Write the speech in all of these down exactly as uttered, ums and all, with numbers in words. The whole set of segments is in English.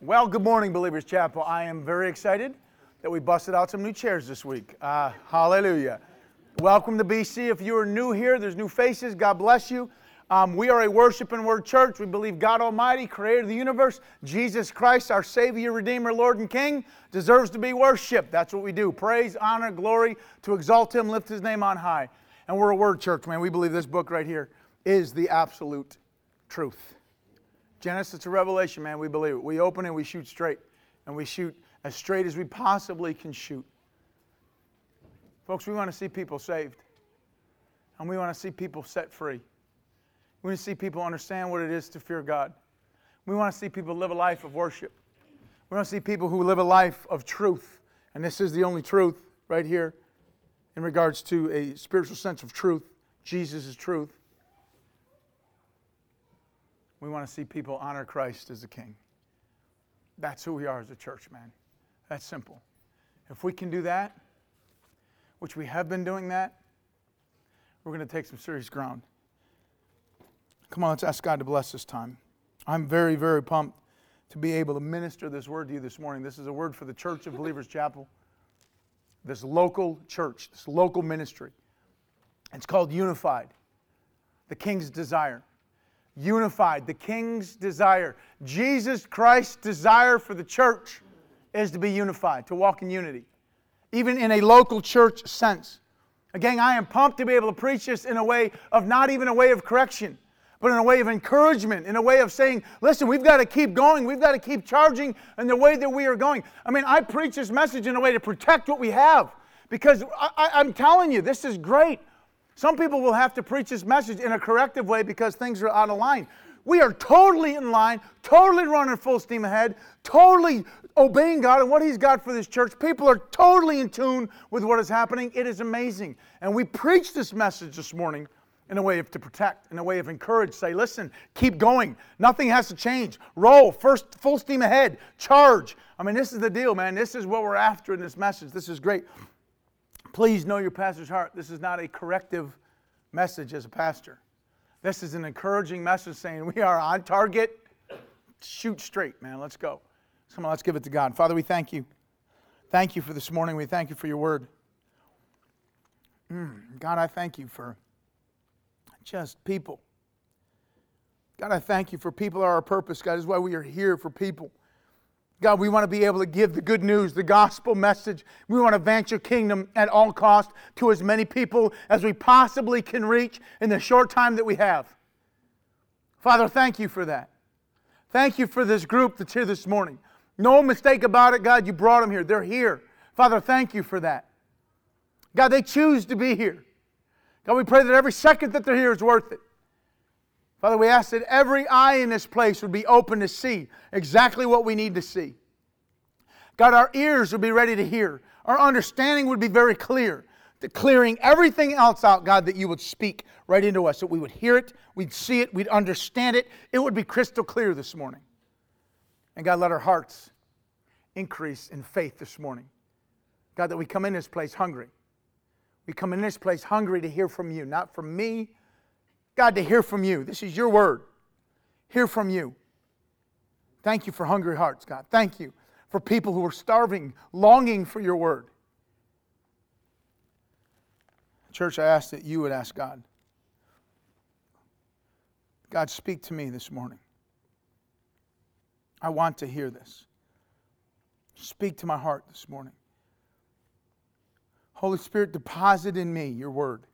Well, good morning, Believers Chapel. I am very excited that we busted out some new chairs this week. Uh, hallelujah. Welcome to B C. If you are new here, there's new faces. God bless you. Um, we are a worship and word church. We believe God Almighty, creator of the universe, Jesus Christ, our Savior, Redeemer, Lord, and King, deserves to be worshiped. That's what we do. Praise, honor, glory, to exalt Him, lift His name on high. And we're a word church, man. We believe this book right here is the absolute truth. Genesis to Revelation, man, we believe it. We open and we shoot straight. And we shoot as straight as we possibly can shoot. Folks, we want to see people saved. And we want to see people set free. We want to see people understand what it is to fear God. We want to see people live a life of worship. We want to see people who live a life of truth. And this is the only truth right here in regards to a spiritual sense of truth. Jesus is truth. We want to see people honor Christ as the King. That's who we are as a church, man. That's simple. If we can do that, which we have been doing that, we're going to take some serious ground. Come on, let's ask God to bless this time. I'm very, very pumped to be able to minister this word to you this morning. This is a word for the Church of Believers Chapel, this local church, this local ministry. It's called Unified, the King's Desire. Unified, the King's desire. Jesus Christ's desire for the church is to be unified, to walk in unity, even in a local church sense. Again, I am pumped to be able to preach this in a way of not even a way of correction, but in a way of encouragement, in a way of saying, listen, we've got to keep going, we've got to keep charging in the way that we are going. I mean, I preach this message in a way to protect what we have, because I, I, I'm telling you, this is great. Some people will have to preach this message in a corrective way because things are out of line. We are totally in line, totally running full steam ahead, totally obeying God and what He's got for this church. People are totally in tune with what is happening. It is amazing. And we preach this message this morning in a way of to protect, in a way of encourage. Say, listen, keep going. Nothing has to change. Roll, first full steam ahead, charge. I mean, this is the deal, man. This is what we're after in this message. This is great. Please know your pastor's heart. This is not a corrective message as a pastor. This is an encouraging message saying we are on target. Shoot straight, man. Let's go. Come on, let's give it to God. Father, we thank you. Thank you for this morning. We thank you for your word. Mm, God, I thank you for just people. God, I thank you for people are our purpose. God, this is why we are here, for people. God, we want to be able to give the good news, the gospel message. We want to advance your kingdom at all cost to as many people as we possibly can reach in the short time that we have. Father, thank you for that. Thank you for this group that's here this morning. No mistake about it, God, you brought them here. They're here. Father, thank you for that. God, they choose to be here. God, we pray that every second that they're here is worth it. Father, we ask that every eye in this place would be open to see exactly what we need to see. God, our ears would be ready to hear. Our understanding would be very clear. That clearing everything else out, God, that you would speak right into us. That we would hear it, we'd see it, we'd understand it. It would be crystal clear this morning. And God, let our hearts increase in faith this morning. God, that we come in this place hungry. We come in this place hungry to hear from you, not from me. God, to hear from you. This is your word. Hear from you. Thank you for hungry hearts, God. Thank you for people who are starving, longing for your word. Church, I ask that you would ask God. God, speak to me this morning. I want to hear this. Speak to my heart this morning. Holy Spirit, deposit in me your word,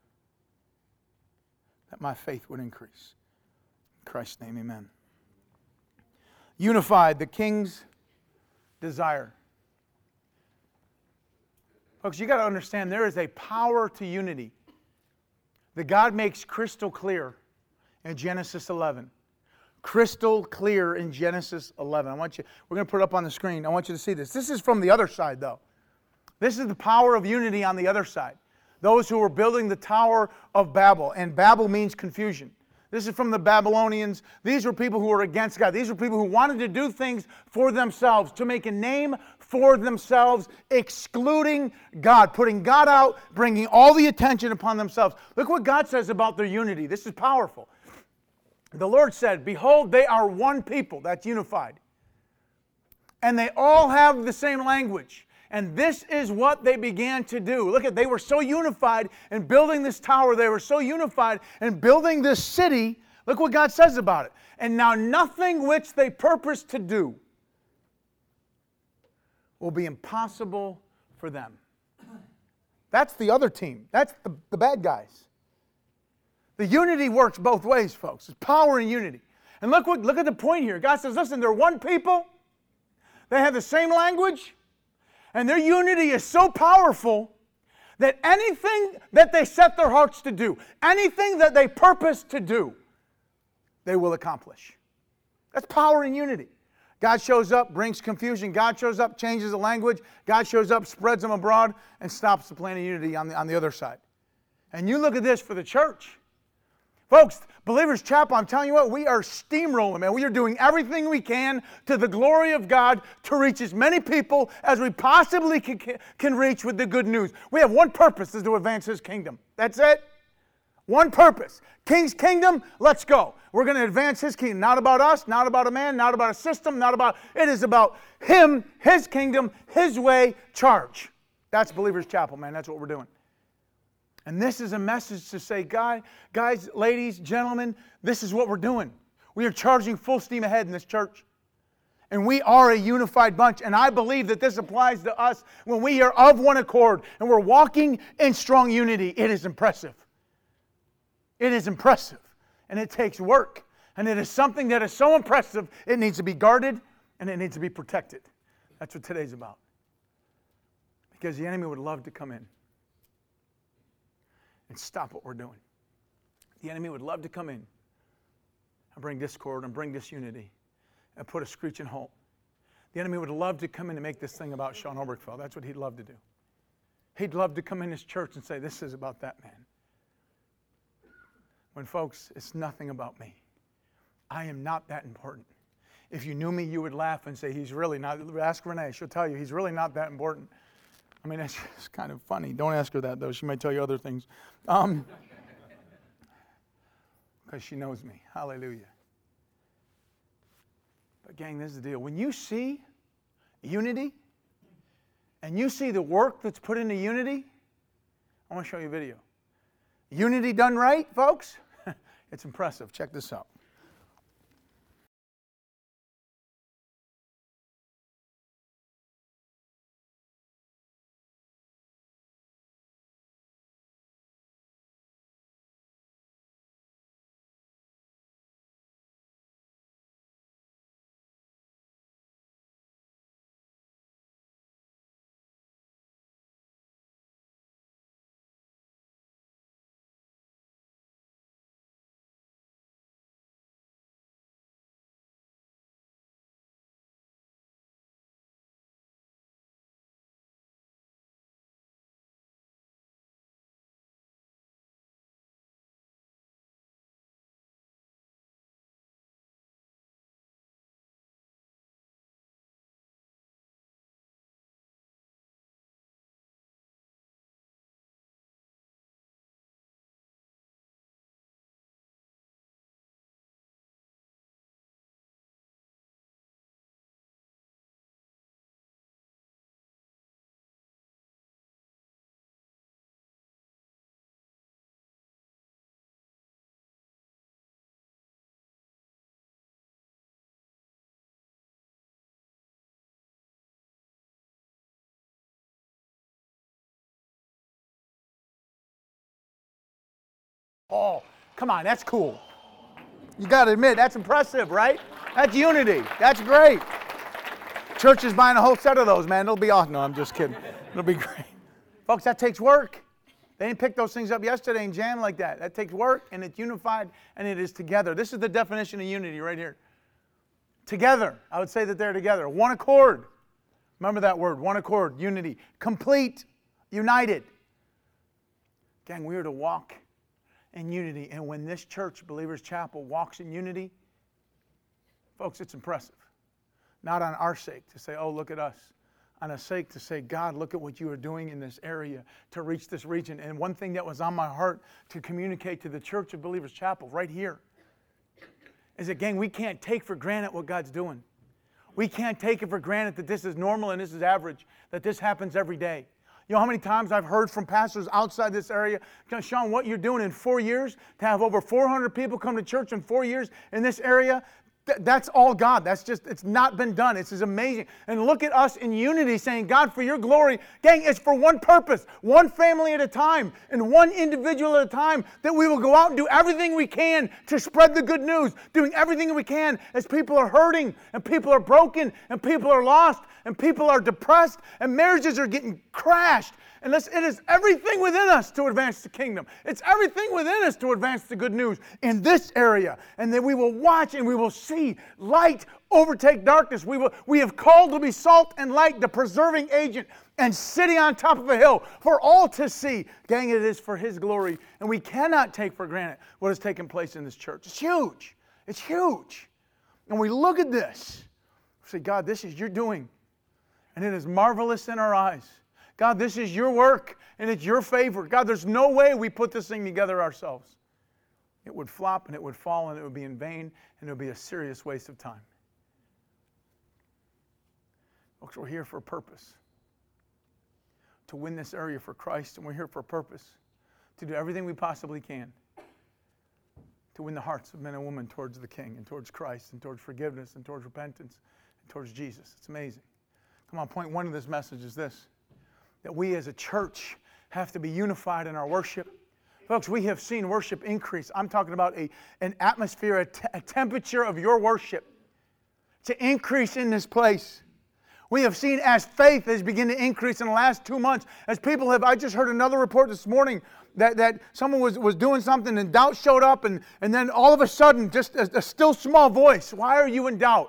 that my faith would increase. In Christ's name, amen. Unified, the King's desire. Folks, you got to understand there is a power to unity that God makes crystal clear in Genesis eleven. Crystal clear in Genesis eleven. I want you, we're going to put it up on the screen. I want you to see this. This is from the other side, though. This is the power of unity on the other side. Those who were building the Tower of Babel. And Babel means confusion. This is from the Babylonians. These were people who were against God. These were people who wanted to do things for themselves, to make a name for themselves, excluding God, putting God out, bringing all the attention upon themselves. Look what God says about their unity. This is powerful. The Lord said, behold, they are one people. That's unified. And they all have the same language. And this is what they began to do. Look at, they were so unified in building this tower. They were so unified in building this city. Look what God says about it. And now nothing which they purpose to do will be impossible for them. That's the other team. That's the, the bad guys. The unity works both ways, folks. It's power and unity. And look what look at the point here. God says, listen, they're one people. They have the same language. And their unity is so powerful that anything that they set their hearts to do, anything that they purpose to do, they will accomplish. That's power and unity. God shows up, brings confusion. God shows up, changes the language. God shows up, spreads them abroad, and stops the plan of unity on the, on the other side. And you look at this for the church. Folks, Believers Chapel, I'm telling you what, we are steamrolling, man. We are doing everything we can to the glory of God to reach as many people as we possibly can, can reach with the good news. We have one purpose, is to advance His kingdom. That's it. One purpose. King's kingdom, let's go. We're going to advance His kingdom. Not about us, not about a man, not about a system, not about, it is about Him, His kingdom, His way, charge. That's Believers Chapel, man. That's what we're doing. And this is a message to say, guys, guys, ladies, gentlemen, this is what we're doing. We are charging full steam ahead in this church. And we are a unified bunch. And I believe that this applies to us when we are of one accord and we're walking in strong unity. It is impressive. It is impressive. And it takes work. And it is something that is so impressive, it needs to be guarded and it needs to be protected. That's what today's about. Because the enemy would love to come in and stop what we're doing. The enemy would love to come in and bring discord and bring disunity and put a screeching halt. The enemy would love to come in and make this thing about Sean Obergefell. That's what he'd love to do. He'd love to come in his church and say, this is about that man. When, folks, it's nothing about me. I am not that important. If you knew me, you would laugh and say, he's really not. Ask Renee. She'll tell you, he's really not that important. I mean, it's just kind of funny. Don't ask her that, though. She might tell you other things. Um, because she knows me. Hallelujah. But, gang, this is the deal. When you see unity and you see the work that's put into unity, I want to show you a video. Unity done right, folks, it's impressive. Check this out. Oh, come on, that's cool. You got to admit, that's impressive, right? That's unity. That's great. Church is buying a whole set of those, man. It'll be awesome. No, I'm just kidding. It'll be great. Folks, that takes work. They didn't pick those things up yesterday and jam like that. That takes work, and it's unified, and it is together. This is the definition of unity right here. Together. I would say that they're together. One accord. Remember that word, one accord, unity. Complete, united. Gang, we are to walk in unity. And when this church, Believers Chapel, walks in unity, folks, it's impressive. Not on our sake to say, oh, look at us. On a sake to say, God, look at what you are doing in this area to reach this region. And one thing that was on my heart to communicate to the Church of Believers Chapel right here is that, gang, we can't take for granted what God's doing. We can't take it for granted that this is normal and this is average, that this happens every day. You know how many times I've heard from pastors outside this area, Sean, what you're doing in four years, to have over four hundred people come to church in four years in this area, th- that's all God. That's just, it's not been done. It's just amazing. And look at us in unity saying, God, for your glory, gang, it's for one purpose, one family at a time, and one individual at a time, that we will go out and do everything we can to spread the good news, doing everything we can as people are hurting, and people are broken, and people are lost, and people are depressed, and marriages are getting crashed. And it is everything within us to advance the kingdom. It's everything within us to advance the good news in this area. And then we will watch and we will see light overtake darkness. We will, we have called to be salt and light, the preserving agent, and sitting on top of a hill for all to see. Gang, it is for His glory. And we cannot take for granted what has taken place in this church. It's huge. It's huge. And we look at this. We say, God, this is your doing. And it is marvelous in our eyes. God, this is your work, and it's your favor. God, there's no way we put this thing together ourselves. It would flop, and it would fall, and it would be in vain, and it would be a serious waste of time. Folks, we're here for a purpose. To win this area for Christ, and we're here for a purpose. To do everything we possibly can. To win the hearts of men and women towards the King, and towards Christ, and towards forgiveness, and towards repentance, and towards Jesus. It's amazing. Come on, point one of this message is this. That we as a church have to be unified in our worship. Folks, we have seen worship increase. I'm talking about a, an atmosphere, a, t- a temperature of your worship to increase in this place. We have seen as faith has begun to increase in the last two months, as people have, I just heard another report this morning that, that someone was, was doing something and doubt showed up, and, and then all of a sudden, just a, a still small voice, why are you in doubt?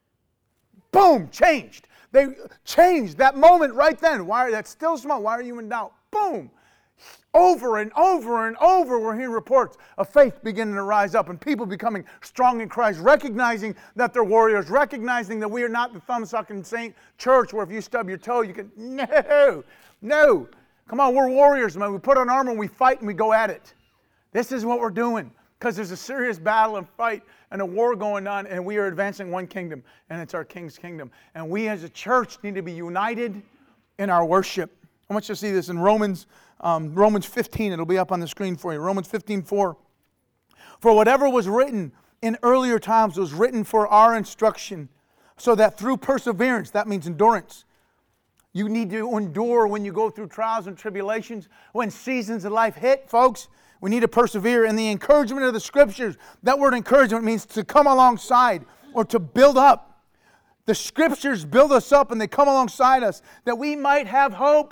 Boom, changed. They changed that moment right then. Why? That's still small. Why are you in doubt? Boom. Over and over and over, we're hearing reports of faith beginning to rise up and people becoming strong in Christ, recognizing that they're warriors, recognizing that we are not the thumb-sucking saint church where if you stub your toe, you can, no, no. Come on, we're warriors, man. We put on armor and we fight and we go at it. This is what we're doing because there's a serious battle and fight and a war going on, and we are advancing one kingdom, and it's our King's kingdom. And we as a church need to be united in our worship. I want you to see this in Romans um, Romans fifteen. It'll be up on the screen for you. Romans fifteen four. For whatever was written in earlier times was written for our instruction, so that through perseverance, that means endurance, you need to endure when you go through trials and tribulations, when seasons of life hit, folks. We need to persevere in the encouragement of the Scriptures. That word encouragement means to come alongside or to build up. The Scriptures build us up and they come alongside us that we might have hope.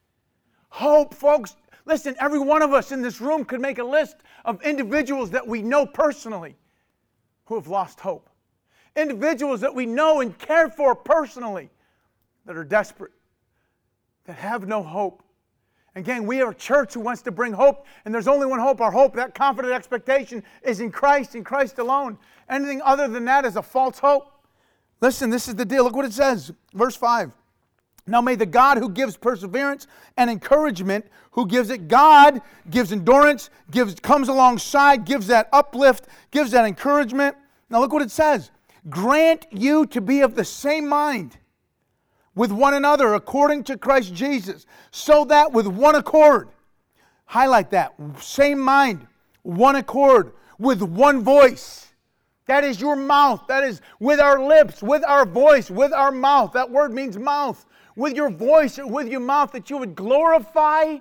Hope, folks. Listen, every one of us in this room could make a list of individuals that we know personally who have lost hope. Individuals that we know and care for personally that are desperate, that have no hope. Again, we are a church who wants to bring hope, and there's only one hope. Our hope, that confident expectation, is in Christ, in Christ alone. Anything other than that is a false hope. Listen, this is the deal. Look what it says. Verse five. Now may the God who gives perseverance and encouragement, who gives it, God gives endurance, gives comes alongside, gives that uplift, gives that encouragement. Now look what it says. Grant you to be of the same mind with one another according to Christ Jesus, so that with one accord, highlight that, same mind, one accord, with one voice. That is your mouth. That is with our lips, with our voice, with our mouth. That word means mouth. With your voice or with your mouth, that you would glorify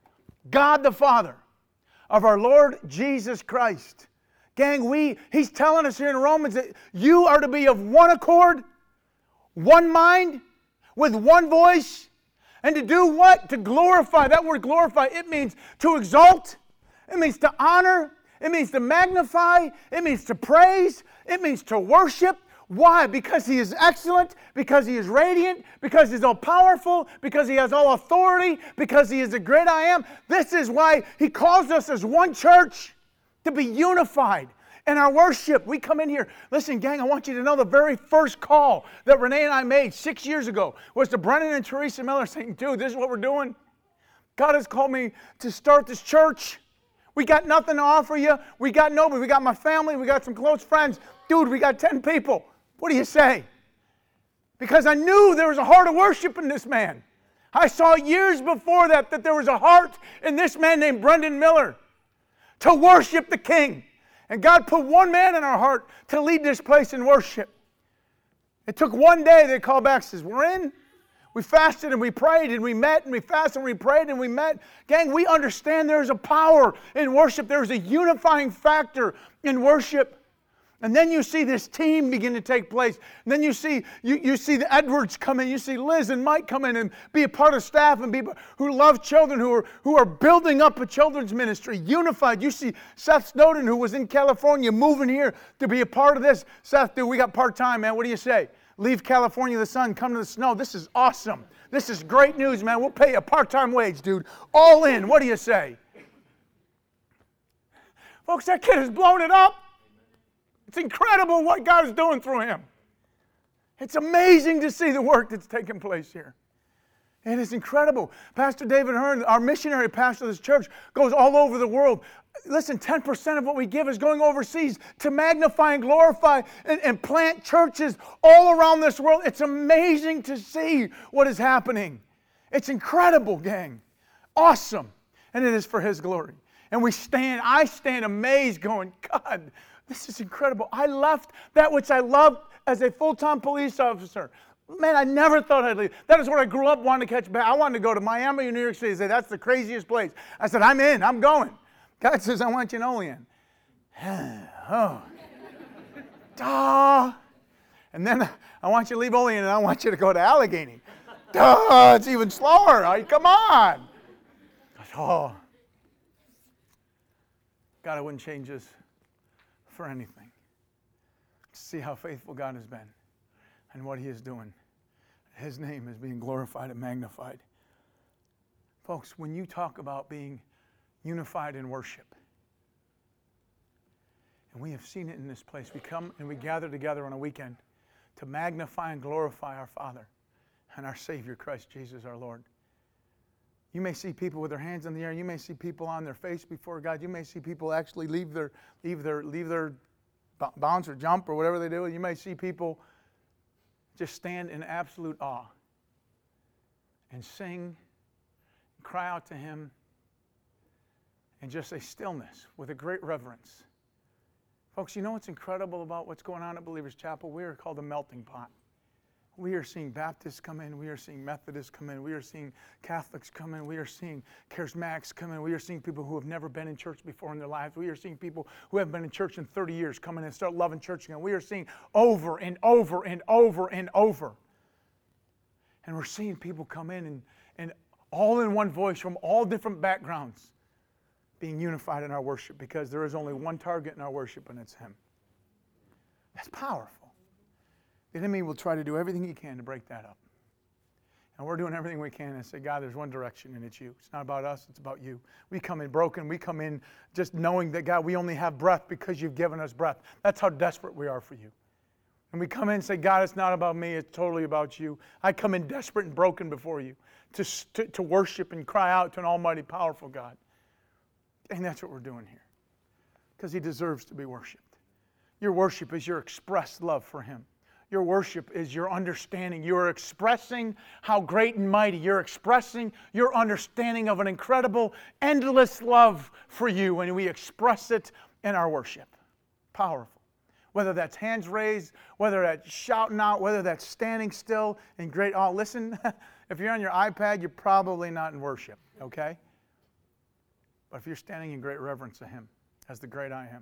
God the Father of our Lord Jesus Christ. Gang, we, He's telling us here in Romans that you are to be of one accord, one mind, with one voice, and to do what? To glorify. That word glorify, it means to exalt, it means to honor, it means to magnify, it means to praise, it means to worship. Why? Because He is excellent, because He is radiant, because He's all-powerful, because He has all authority, because He is the great I am. This is why He calls us as one church to be unified. In our worship, we come in here. Listen, gang, I want you to know the very first call that Renee and I made six years ago was to Brennan and Teresa Miller saying, dude, this is what we're doing. God has called me to start this church. We got nothing to offer you. We got nobody. We got my family. We got some close friends. Dude, we got ten people. What do you say? Because I knew there was a heart of worship in this man. I saw years before that that there was a heart in this man named Brendan Miller to worship the King. And God put one man in our heart to lead this place in worship. It took one day. They called back and says, we're in. We fasted and we prayed and we met and we fasted and we prayed and we met. Gang, we understand there's a power in worship. There's a unifying factor in worship. And then you see this team begin to take place. And then you see you, you see the Edwards come in. You see Liz and Mike come in and be a part of staff and people who love children, who are, who are building up a children's ministry, unified. You see Seth Snowden, who was in California, moving here to be a part of this. Seth, dude, we got part-time, man. What do you say? Leave California, the sun, come to the snow. This is awesome. This is great news, man. We'll pay you a part-time wage, dude. All in. What do you say? Folks, that kid has blown it up. It's incredible what God is doing through him. It's amazing to see the work that's taking place here. It is incredible. Pastor David Hearn, our missionary pastor of this church, goes all over the world. Listen, ten percent of what we give is going overseas to magnify and glorify and, and plant churches all around this world. It's amazing to see what is happening. It's incredible, gang. Awesome. And it is for His glory. And we stand, I stand amazed going, God, this is incredible. I left that which I loved as a full-time police officer. Man, I never thought I'd leave. That is where I grew up, wanting to catch back. I wanted to go to Miami or New York City and say, that's the craziest place. I said, I'm in. I'm going. God says, I want you in Olean. Oh. Duh. And then I want you to leave Olean and I want you to go to Allegheny. Duh. It's even slower. I, come on. Oh. God, I wouldn't change this for anything. See how faithful God has been and what He is doing. His name is being glorified and magnified. Folks, when you talk about being unified in worship, and we have seen it in this place, we come and we gather together on a weekend to magnify and glorify our Father and our Savior, Christ Jesus our Lord. You may see people with their hands in the air. You may see people on their face before God. You may see people actually leave their leave their leave their bounce or jump or whatever they do. You may see people just stand in absolute awe and sing, and cry out to Him, and just a stillness with a great reverence. Folks, you know what's incredible about what's going on at Believers Chapel? We are called a melting pot. We are seeing Baptists come in. We are seeing Methodists come in. We are seeing Catholics come in. We are seeing Charismatics come in. We are seeing people who have never been in church before in their lives. We are seeing people who haven't been in church in thirty years come in and start loving church again. We are seeing over and over and over and over. And we're seeing people come in and, and all in one voice from all different backgrounds being unified in our worship because there is only one target in our worship and it's Him. That's powerful. The enemy will try to do everything he can to break that up. And we're doing everything we can and say, God, there's one direction and it's You. It's not about us, it's about You. We come in broken. We come in just knowing that, God, we only have breath because You've given us breath. That's how desperate we are for You. And we come in and say, God, it's not about me, it's totally about You. I come in desperate and broken before You to, to, to worship and cry out to an almighty, powerful God. And that's what we're doing here. Because He deserves to be worshiped. Your worship is your expressed love for Him. Your worship is your understanding. You're expressing how great and mighty. You're expressing your understanding of an incredible, endless love for You, and we express it in our worship. Powerful. Whether that's hands raised, whether that's shouting out, whether that's standing still in great awe. Listen, if you're on your iPad, you're probably not in worship, okay? But if you're standing in great reverence to Him, as the great I Am,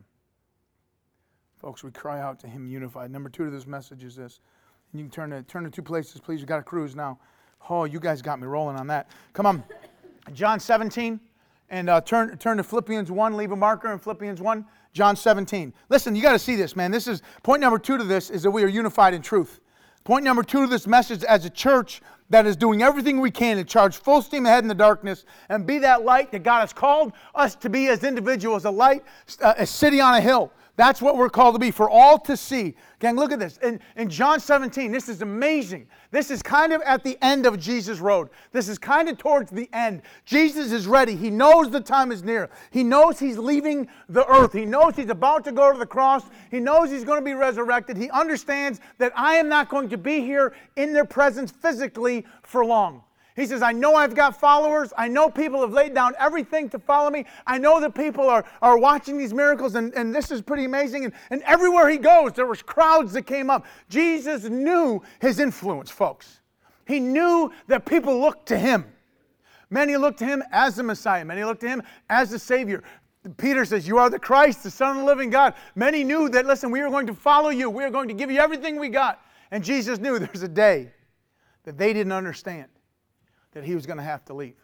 folks, we cry out to Him unified. Number two to this message is this. And you can turn to, turn to two places, please. We've got a cruise now. Oh, you guys got me rolling on that. Come on. John seventeen. And uh, turn, turn to Philippians one. Leave a marker in Philippians one. John seventeen. Listen, you got to see this, man. This is point number two to this is that we are unified in truth. Point number two to this message as a church that is doing everything we can to charge full steam ahead in the darkness and be that light that God has called us to be as individuals, a light, uh, a city on a hill. That's what we're called to be, for all to see. Gang, look at this. In, in John seventeen, this is amazing. This is kind of at the end of Jesus' road. This is kind of towards the end. Jesus is ready. He knows the time is near. He knows he's leaving the earth. He knows he's about to go to the cross. He knows he's going to be resurrected. He understands that I am not going to be here in their presence physically for long. He says, I know I've got followers. I know people have laid down everything to follow me. I know that people are, are watching these miracles, and, and this is pretty amazing. And, and everywhere he goes, there was crowds that came up. Jesus knew his influence, folks. He knew that people looked to him. Many looked to him as the Messiah. Many looked to him as the Savior. Peter says, you are the Christ, the Son of the living God. Many knew that, listen, we are going to follow you. We are going to give you everything we got. And Jesus knew there's a day that they didn't understand, that he was going to have to leave.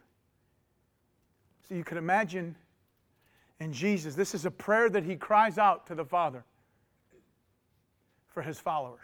So you could imagine in Jesus, this is a prayer that he cries out to the Father for his followers.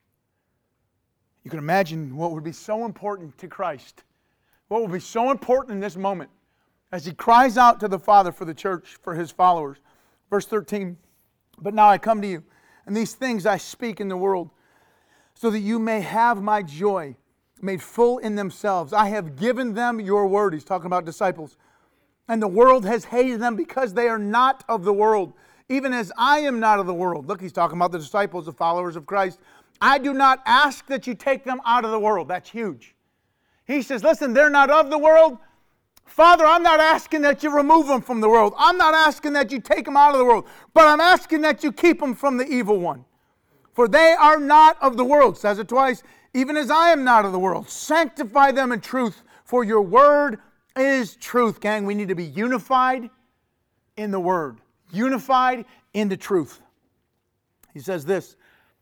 You can imagine what would be so important to Christ, what would be so important in this moment as he cries out to the Father for the church, for his followers. Verse thirteen, but now I come to you, and these things I speak in the world, so that you may have my joy made full in themselves. I have given them your word. He's talking about disciples. And the world has hated them because they are not of the world, even as I am not of the world. Look, he's talking about the disciples, the followers of Christ. I do not ask that you take them out of the world. That's huge. He says, listen, they're not of the world. Father, I'm not asking that you remove them from the world. I'm not asking that you take them out of the world. But I'm asking that you keep them from the evil one. For they are not of the world. Says it twice. Even as I am not of the world. Sanctify them in truth, for your word is truth. Gang, we need to be unified in the word. Unified in the truth. He says this,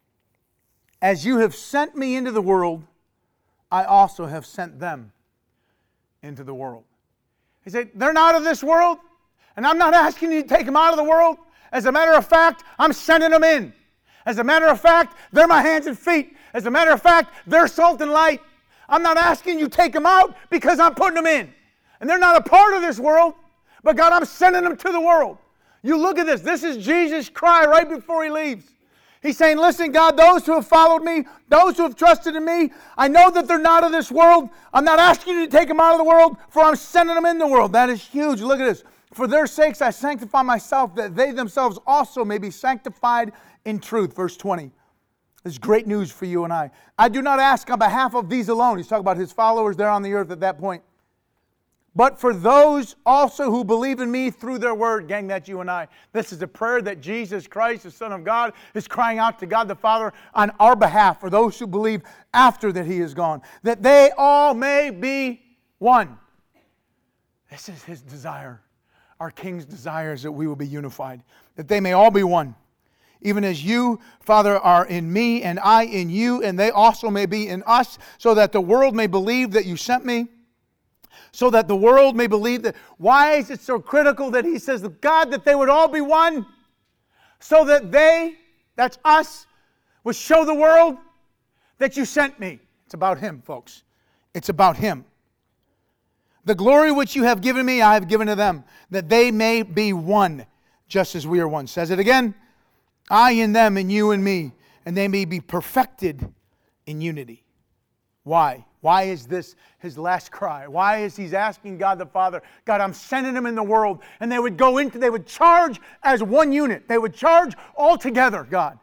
as you have sent me into the world, I also have sent them into the world. He said, they're not of this world, and I'm not asking you to take them out of the world. As a matter of fact, I'm sending them in. As a matter of fact, they're my hands and feet. As a matter of fact, they're salt and light. I'm not asking you to take them out because I'm putting them in. And they're not a part of this world, but God, I'm sending them to the world. You look at this. This is Jesus' cry right before he leaves. He's saying, listen, God, those who have followed me, those who have trusted in me, I know that they're not of this world. I'm not asking you to take them out of the world, for I'm sending them in the world. That is huge. Look at this. For their sakes I sanctify myself, that they themselves also may be sanctified in truth. Verse twenty. This is great news for you and I. I do not ask on behalf of these alone. He's talking about his followers there on the earth at that point. But for those also who believe in me through their word. Gang, that's you and I. This is a prayer that Jesus Christ, the Son of God, is crying out to God the Father on our behalf for those who believe after that he is gone. That they all may be one. This is his desire. Our King's desire is that we will be unified. That they may all be one. Even as you, Father, are in me and I in you, and they also may be in us, so that the world may believe that you sent me. So that the world may believe that. Why is it so critical that he says, God, that they would all be one? So that they, that's us, would show the world that you sent me. It's about him, folks. It's about him. The glory which you have given me, I have given to them, that they may be one, just as we are one. Says it again. I in them and you in me, and they may be perfected in unity. Why? Why is this his last cry? Why is he asking God the Father, God, I'm sending them in the world, and they would go into, they would charge as one unit. They would charge all together, God,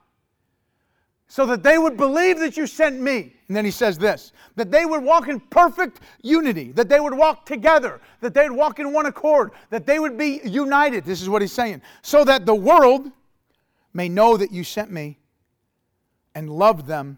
so that they would believe that you sent me. And then he says this, that they would walk in perfect unity, that they would walk together, that they would walk in one accord, that they would be united. This is what he's saying. So that the world may know that you sent me and loved them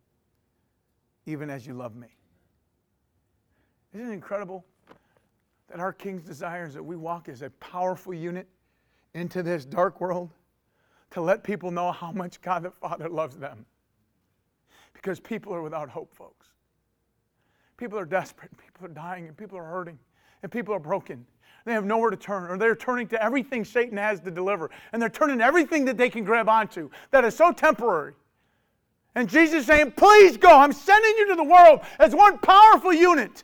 even as you love me. Isn't it incredible that our King's desire is that we walk as a powerful unit into this dark world to let people know how much God the Father loves them? Because people are without hope, folks. People are desperate, people are dying, and people are hurting, and people are broken. They have nowhere to turn, or they're turning to everything Satan has to deliver, and they're turning to everything that they can grab onto that is so temporary. And Jesus is saying, please go. I'm sending you to the world as one powerful unit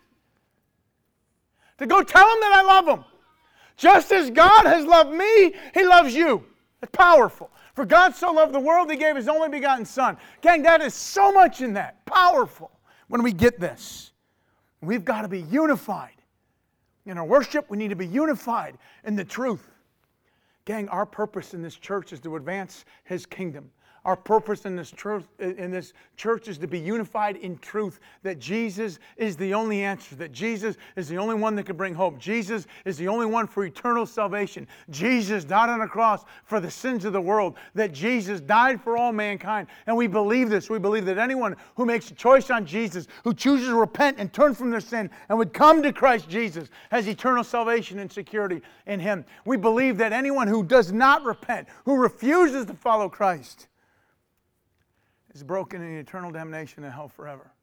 to go tell them that I love them. Just as God has loved me, he loves you. It's powerful. For God so loved the world, He gave His only begotten Son. Gang, that is so much in that. Powerful when we get this. We've got to be unified. In our worship, we need to be unified in the truth. Gang, our purpose in this church is to advance His kingdom. Our purpose in this truth, in this church is to be unified in truth, that Jesus is the only answer, that Jesus is the only one that can bring hope. Jesus is the only one for eternal salvation. Jesus died on a cross for the sins of the world, that Jesus died for all mankind. And we believe this. We believe that anyone who makes a choice on Jesus, who chooses to repent and turn from their sin and would come to Christ Jesus, has eternal salvation and security in Him. We believe that anyone who does not repent, who refuses to follow Christ, is broken in eternal damnation in hell forever.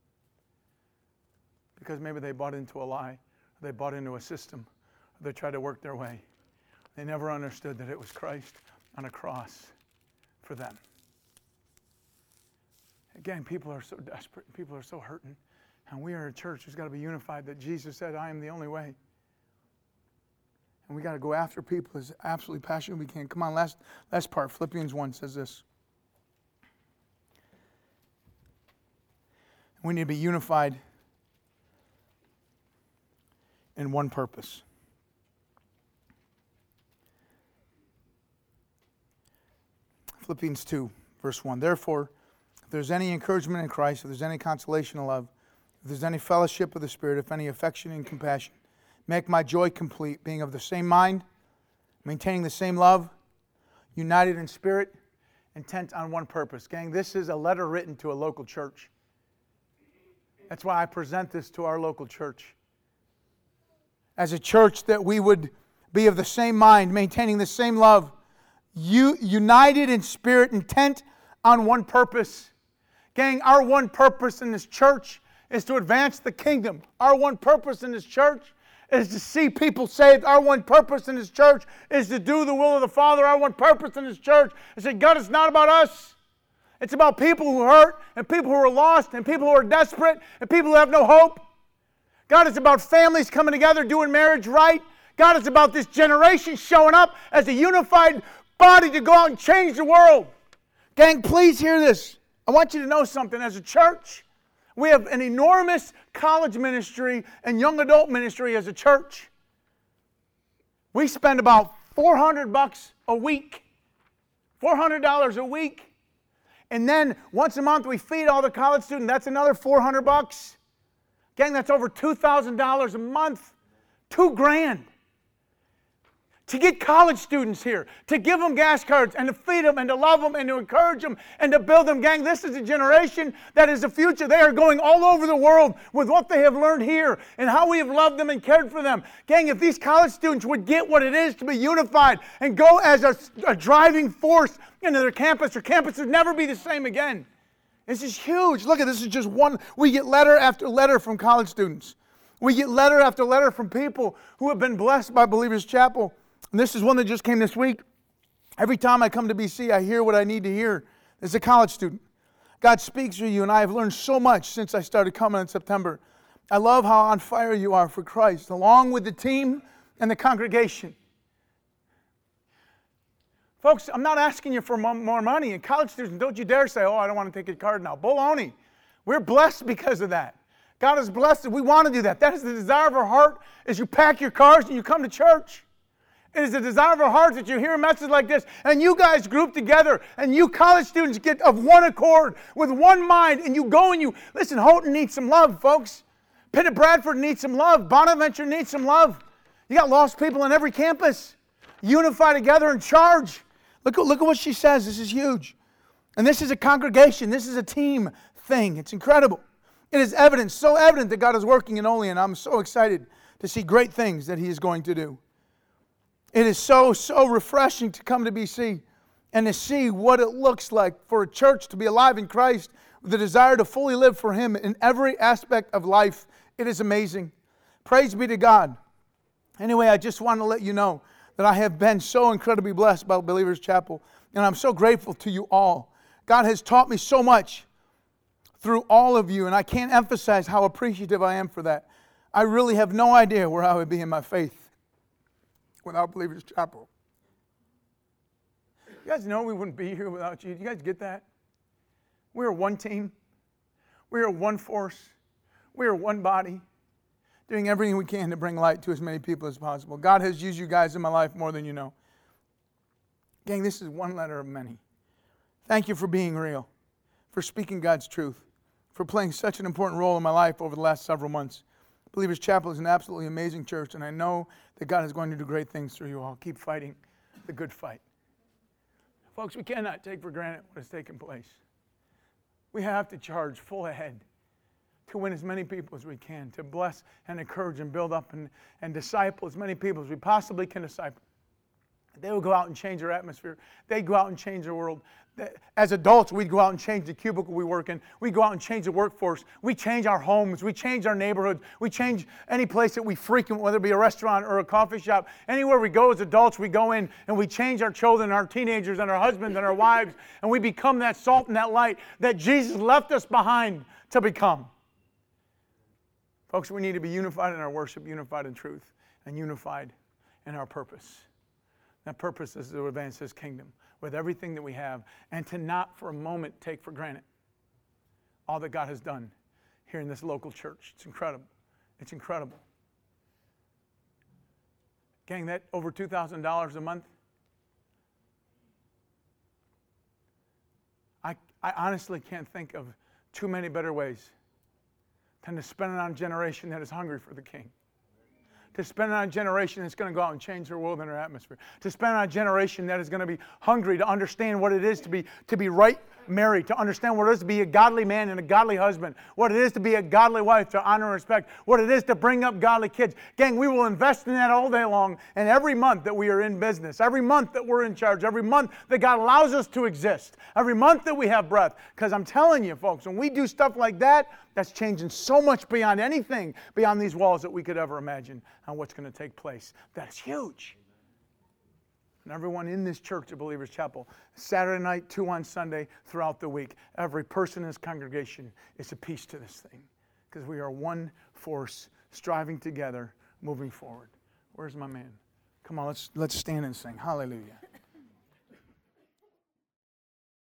Because maybe they bought into a lie, or they bought into a system, or they tried to work their way. They never understood that it was Christ on a cross for them. Again, people are so desperate, people are so hurting, and we are a church who's got to be unified, that Jesus said, I am the only way. And we got to go after people as absolutely passionate we can. Come on, last, last part, Philippians one says this. We need to be unified in one purpose. Philippians two, verse one. Therefore, if there's any encouragement in Christ, if there's any consolation in love, if there's any fellowship of the Spirit, if any affection and compassion, make my joy complete, being of the same mind, maintaining the same love, united in spirit, intent on one purpose. Gang, this is a letter written to a local church. That's why I present this to our local church. As a church, that we would be of the same mind, maintaining the same love, u- united in spirit, intent on one purpose. Gang, our one purpose in this church is to advance the kingdom. Our one purpose in this church is to see people saved. Our one purpose in this church is to do the will of the Father. Our one purpose in this church is that God, it's not about us. It's about people who hurt, and people who are lost, and people who are desperate, and people who have no hope. God, is about families coming together, doing marriage right. God, is about this generation showing up as a unified body to go out and change the world. Gang, please hear this. I want you to know something. As a church, we have an enormous college ministry and young adult ministry as a church. We spend about four hundred bucks a week. four hundred dollars a week. And then once a month we feed all the college students. That's another four hundred bucks. Gang, that's over two thousand dollars a month. Two grand. To get college students here, to give them gas cards and to feed them and to love them and to encourage them and to build them. Gang, this is a generation that is the future. They are going all over the world with what they have learned here and how we have loved them and cared for them. Gang, if these college students would get what it is to be unified and go as a, a driving force into their campus, their campus would never be the same again. This is huge. Look at this. Is just one. We get letter after letter from college students. We get letter after letter from people who have been blessed by Believers Chapel. And this is one that just came this week. Every time I come to B C, I hear what I need to hear. As a college student, God speaks to you, and I have learned so much since I started coming in September. I love how on fire you are for Christ, along with the team and the congregation. Folks, I'm not asking you for more money. And college students, don't you dare say, oh, I don't want to take a card now. Baloney. We're blessed because of that. God is blessed. We want to do that. That is the desire of our heart, is you pack your cars and you come to church. It is the desire of our hearts that you hear a message like this and you guys group together and you college students get of one accord with one mind and you go and you, listen, Houghton needs some love, folks. Pitt of Bradford needs some love. Bonaventure needs some love. You got lost people on every campus. Unify together and charge. Look, look at what she says. This is huge. And this is a congregation. This is a team thing. It's incredible. It is evident, so evident that God is working in Olean. I'm so excited to see great things that He is going to do. It is so, so refreshing to come to B C and to see what it looks like for a church to be alive in Christ with the desire to fully live for Him in every aspect of life. It is amazing. Praise be to God. Anyway, I just want to let you know that I have been so incredibly blessed by Believers Chapel, and I'm so grateful to you all. God has taught me so much through all of you, and I can't emphasize how appreciative I am for that. I really have no idea where I would be in my faith without Believers Chapel. You guys know we wouldn't be here without you. Do you guys get that? We are one team. We are one force. We are one body, doing everything we can to bring light to as many people as possible. God has used you guys in my life more than you know. Gang, this is one letter of many. Thank you for being real, for speaking God's truth, for playing such an important role in my life over the last several months. Believers Chapel is an absolutely amazing church, and I know that God is going to do great things through you all. Keep fighting the good fight. Folks, we cannot take for granted what has taken place. We have to charge full ahead to win as many people as we can, to bless and encourage and build up and, and disciple as many people as we possibly can disciple. They will go out and change their atmosphere. They go out and change their world. As adults, we'd go out and change the cubicle we work in. We go out and change the workforce. We change our homes. We change our neighborhoods. We change any place that we frequent, whether it be a restaurant or a coffee shop. Anywhere we go as adults, we go in and we change our children, our teenagers, and our husbands and our wives, and we become that salt and that light that Jesus left us behind to become. Folks, we need to be unified in our worship, unified in truth, and unified in our purpose. That purpose is to advance His kingdom with everything that we have, and to not for a moment take for granted all that God has done here in this local church. It's incredible. It's incredible. Gang, that over two thousand dollars a month, I, I honestly can't think of too many better ways than to spend it on a generation that is hungry for the King. To spend it on a generation that's going to go out and change their world and their atmosphere. To spend it on a generation that is going to be hungry to understand what it is to be, to be right married, to understand what it is to be a godly man and a godly husband, what it is to be a godly wife, to honor and respect, what it is to bring up godly kids. Gang, we will invest in that all day long, and every month that we are in business, every month that we're in charge, every month that God allows us to exist, every month that we have breath. Because I'm telling you, folks, when we do stuff like that, that's changing so much beyond anything, beyond these walls that we could ever imagine on what's going to take place. That's huge. And everyone in this church of Believers Chapel, Saturday night, two on Sunday, throughout the week, every person in this congregation is a piece to this thing. Because we are one force, striving together, moving forward. Where's my man? Come on, let's, let's stand and sing. Hallelujah.